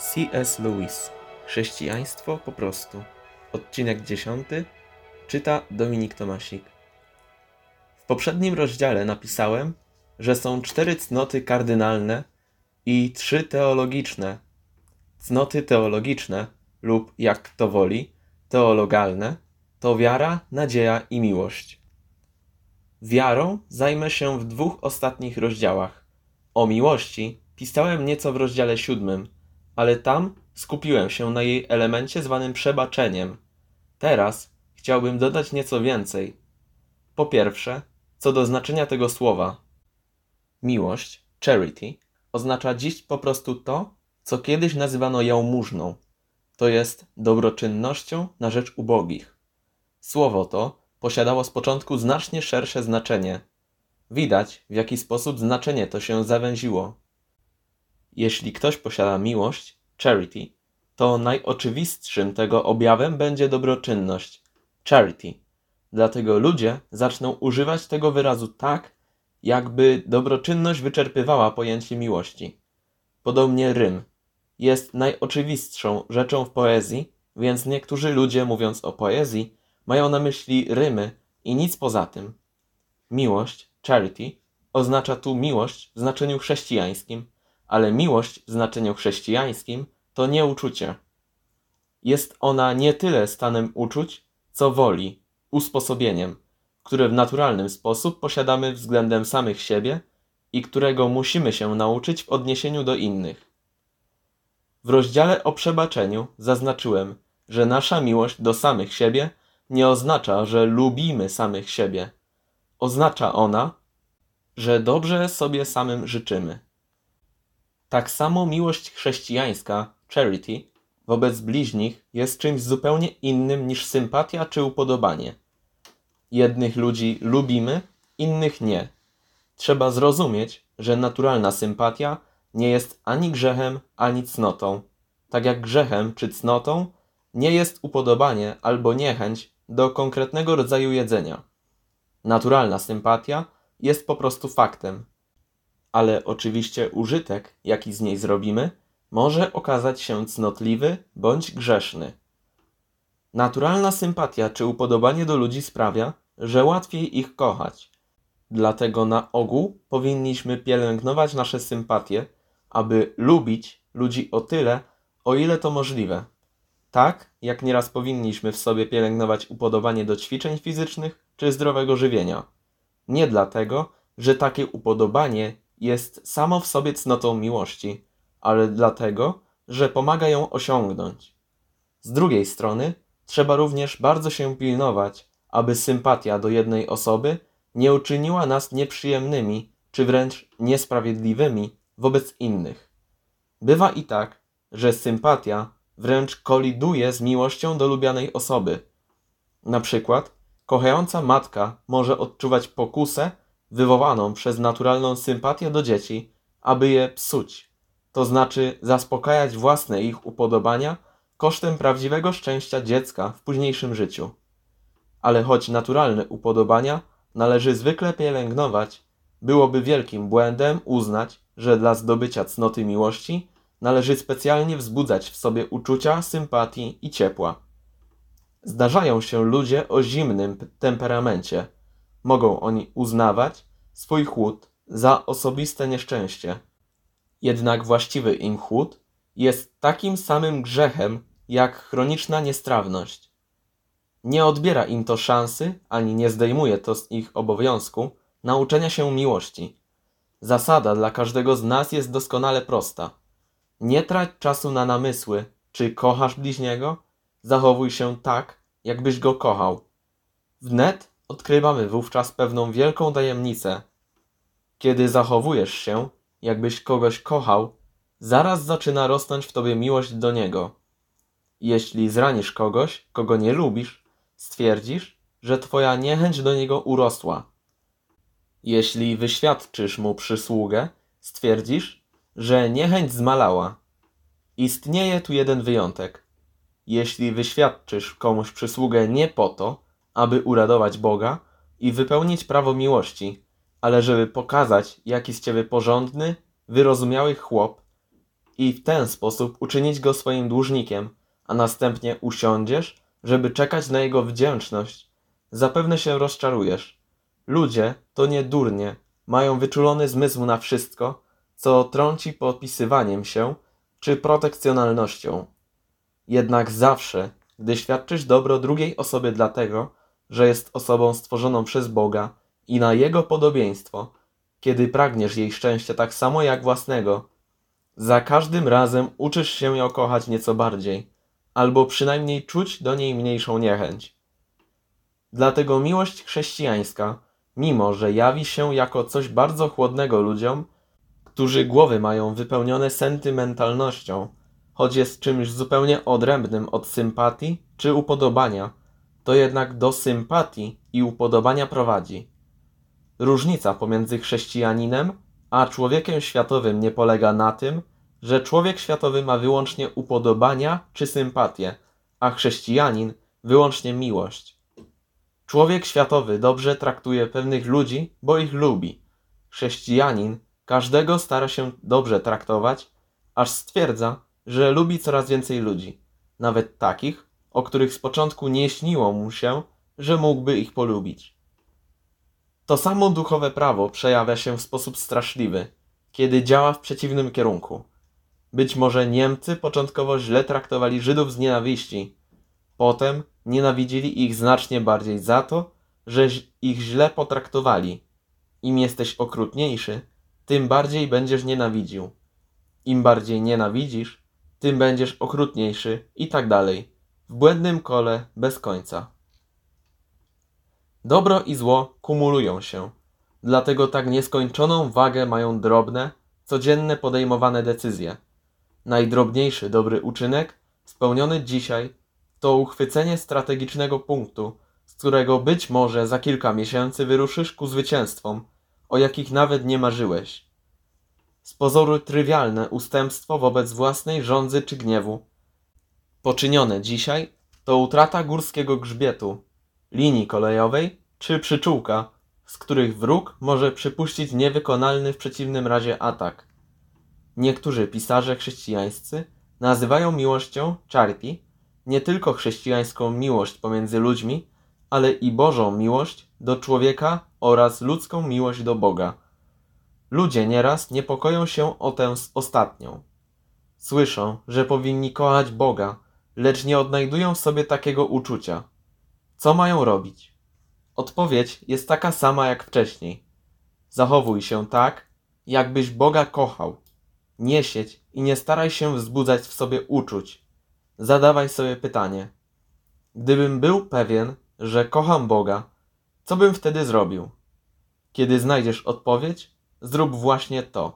C.S. Lewis. Chrześcijaństwo po prostu. Odcinek 10. Czyta Dominik Tomasik. W poprzednim rozdziale napisałem, że są 4 cnoty kardynalne i 3 teologiczne. Cnoty teologiczne lub, jak kto woli, teologalne to wiara, nadzieja i miłość. Wiarą zajmę się w 2 ostatnich rozdziałach. O miłości pisałem nieco w rozdziale 7, ale tam skupiłem się na jej elemencie zwanym przebaczeniem. Teraz chciałbym dodać nieco więcej. Po pierwsze, co do znaczenia tego słowa. Miłość, charity, oznacza dziś po prostu to, co kiedyś nazywano jałmużną, to jest dobroczynnością na rzecz ubogich. Słowo to posiadało z początku znacznie szersze znaczenie. Widać, w jaki sposób znaczenie to się zawęziło. Jeśli ktoś posiada miłość, charity, to najoczywistszym tego objawem będzie dobroczynność, charity. Dlatego ludzie zaczną używać tego wyrazu tak, jakby dobroczynność wyczerpywała pojęcie miłości. Podobnie rym jest najoczywistszą rzeczą w poezji, więc niektórzy ludzie, mówiąc o poezji, mają na myśli rymy i nic poza tym. Miłość, charity, oznacza tu miłość w znaczeniu chrześcijańskim, ale miłość w znaczeniu chrześcijańskim to nie uczucie. Jest ona nie tyle stanem uczuć, co woli, usposobieniem, które w naturalny sposób posiadamy względem samych siebie i którego musimy się nauczyć w odniesieniu do innych. W rozdziale o przebaczeniu zaznaczyłem, że nasza miłość do samych siebie nie oznacza, że lubimy samych siebie. Oznacza ona, że dobrze sobie samym życzymy. Tak samo miłość chrześcijańska, charity, wobec bliźnich jest czymś zupełnie innym niż sympatia czy upodobanie. Jednych ludzi lubimy, innych nie. Trzeba zrozumieć, że naturalna sympatia nie jest ani grzechem, ani cnotą. Tak jak grzechem czy cnotą nie jest upodobanie albo niechęć do konkretnego rodzaju jedzenia. Naturalna sympatia jest po prostu faktem. Ale oczywiście użytek, jaki z niej zrobimy, może okazać się cnotliwy bądź grzeszny. Naturalna sympatia czy upodobanie do ludzi sprawia, że łatwiej ich kochać. Dlatego na ogół powinniśmy pielęgnować nasze sympatie, aby lubić ludzi o tyle, o ile to możliwe. Tak, jak nieraz powinniśmy w sobie pielęgnować upodobanie do ćwiczeń fizycznych czy zdrowego żywienia. Nie dlatego, że takie upodobanie jest samo w sobie cnotą miłości, ale dlatego, że pomaga ją osiągnąć. Z drugiej strony, trzeba również bardzo się pilnować, aby sympatia do jednej osoby nie uczyniła nas nieprzyjemnymi, czy wręcz niesprawiedliwymi wobec innych. Bywa i tak, że sympatia wręcz koliduje z miłością do lubianej osoby. Na przykład, kochająca matka może odczuwać pokusę wywołaną przez naturalną sympatię do dzieci, aby je psuć, to znaczy zaspokajać własne ich upodobania kosztem prawdziwego szczęścia dziecka w późniejszym życiu. Ale choć naturalne upodobania należy zwykle pielęgnować, byłoby wielkim błędem uznać, że dla zdobycia cnoty miłości należy specjalnie wzbudzać w sobie uczucia, sympatii i ciepła. Zdarzają się ludzie o zimnym temperamencie. Mogą oni uznawać swój chłód za osobiste nieszczęście. Jednak właściwy im chłód jest takim samym grzechem jak chroniczna niestrawność. Nie odbiera im to szansy, ani nie zdejmuje to z ich obowiązku nauczenia się miłości. Zasada dla każdego z nas jest doskonale prosta. Nie trać czasu na namysły, czy kochasz bliźniego? Zachowuj się tak, jakbyś go kochał. Wnet odkrywamy wówczas pewną wielką tajemnicę. Kiedy zachowujesz się, jakbyś kogoś kochał, zaraz zaczyna rosnąć w tobie miłość do niego. Jeśli zranisz kogoś, kogo nie lubisz, stwierdzisz, że twoja niechęć do niego urosła. Jeśli wyświadczysz mu przysługę, stwierdzisz, że niechęć zmalała. Istnieje tu jeden wyjątek. Jeśli wyświadczysz komuś przysługę nie po to, aby uradować Boga i wypełnić prawo miłości, ale żeby pokazać, jaki z ciebie porządny, wyrozumiały chłop i w ten sposób uczynić go swoim dłużnikiem, a następnie usiądziesz, żeby czekać na jego wdzięczność, zapewne się rozczarujesz. Ludzie to nie durnie, mają wyczulony zmysł na wszystko, co trąci podpisywaniem się czy protekcjonalnością. Jednak zawsze, gdy świadczysz dobro drugiej osobie dlatego, że jest osobą stworzoną przez Boga i na Jego podobieństwo, kiedy pragniesz jej szczęścia tak samo jak własnego, za każdym razem uczysz się ją kochać nieco bardziej, albo przynajmniej czuć do niej mniejszą niechęć. Dlatego miłość chrześcijańska, mimo że jawi się jako coś bardzo chłodnego ludziom, którzy głowy mają wypełnione sentymentalnością, choć jest czymś zupełnie odrębnym od sympatii czy upodobania, to jednak do sympatii i upodobania prowadzi. Różnica pomiędzy chrześcijaninem a człowiekiem światowym nie polega na tym, że człowiek światowy ma wyłącznie upodobania czy sympatię, a chrześcijanin wyłącznie miłość. Człowiek światowy dobrze traktuje pewnych ludzi, bo ich lubi. Chrześcijanin każdego stara się dobrze traktować, aż stwierdza, że lubi coraz więcej ludzi, nawet takich, o których z początku nie śniło mu się, że mógłby ich polubić. To samo duchowe prawo przejawia się w sposób straszliwy, kiedy działa w przeciwnym kierunku. Być może Niemcy początkowo źle traktowali Żydów z nienawiści, potem nienawidzili ich znacznie bardziej za to, że ich źle potraktowali. Im jesteś okrutniejszy, tym bardziej będziesz nienawidził. Im bardziej nienawidzisz, tym będziesz okrutniejszy i tak dalej. W błędnym kole bez końca. Dobro i zło kumulują się, dlatego tak nieskończoną wagę mają drobne, codzienne podejmowane decyzje. Najdrobniejszy dobry uczynek, spełniony dzisiaj, to uchwycenie strategicznego punktu, z którego być może za kilka miesięcy wyruszysz ku zwycięstwom, o jakich nawet nie marzyłeś. Z pozoru trywialne ustępstwo wobec własnej żądzy czy gniewu, poczynione dzisiaj, to utrata górskiego grzbietu, linii kolejowej czy przyczółka, z których wróg może przypuścić niewykonalny w przeciwnym razie atak. Niektórzy pisarze chrześcijańscy nazywają miłością charity nie tylko chrześcijańską miłość pomiędzy ludźmi, ale i Bożą miłość do człowieka oraz ludzką miłość do Boga. Ludzie nieraz niepokoją się o tę ostatnią. Słyszą, że powinni kochać Boga, lecz nie odnajdują w sobie takiego uczucia. Co mają robić? Odpowiedź jest taka sama jak wcześniej. Zachowuj się tak, jakbyś Boga kochał. Nie siedź i nie staraj się wzbudzać w sobie uczuć. Zadawaj sobie pytanie. Gdybym był pewien, że kocham Boga, co bym wtedy zrobił? Kiedy znajdziesz odpowiedź, zrób właśnie to.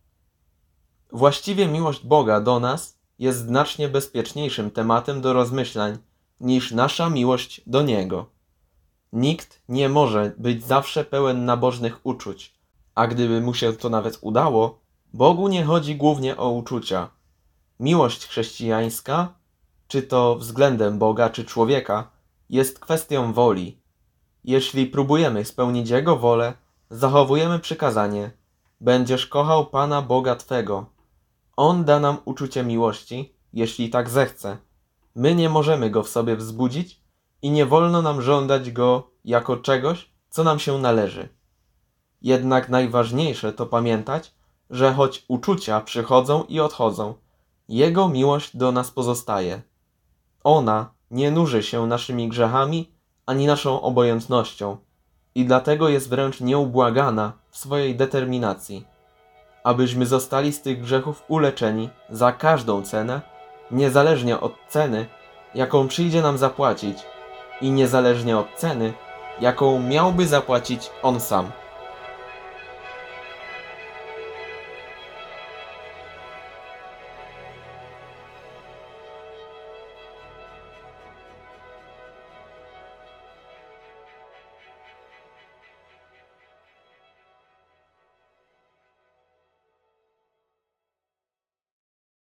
Właściwie miłość Boga do nas jest znacznie bezpieczniejszym tematem do rozmyślań niż nasza miłość do Niego. Nikt nie może być zawsze pełen nabożnych uczuć, a gdyby mu się to nawet udało, Bogu nie chodzi głównie o uczucia. Miłość chrześcijańska, czy to względem Boga czy człowieka, jest kwestią woli. Jeśli próbujemy spełnić Jego wolę, zachowujemy przykazanie: będziesz kochał Pana Boga Twego. On da nam uczucie miłości, jeśli tak zechce. My nie możemy go w sobie wzbudzić i nie wolno nam żądać go jako czegoś, co nam się należy. Jednak najważniejsze to pamiętać, że choć uczucia przychodzą i odchodzą, Jego miłość do nas pozostaje. Ona nie nuży się naszymi grzechami ani naszą obojętnością i dlatego jest wręcz nieubłagana w swojej determinacji, abyśmy zostali z tych grzechów uleczeni za każdą cenę, niezależnie od ceny, jaką przyjdzie nam zapłacić i niezależnie od ceny, jaką miałby zapłacić On sam.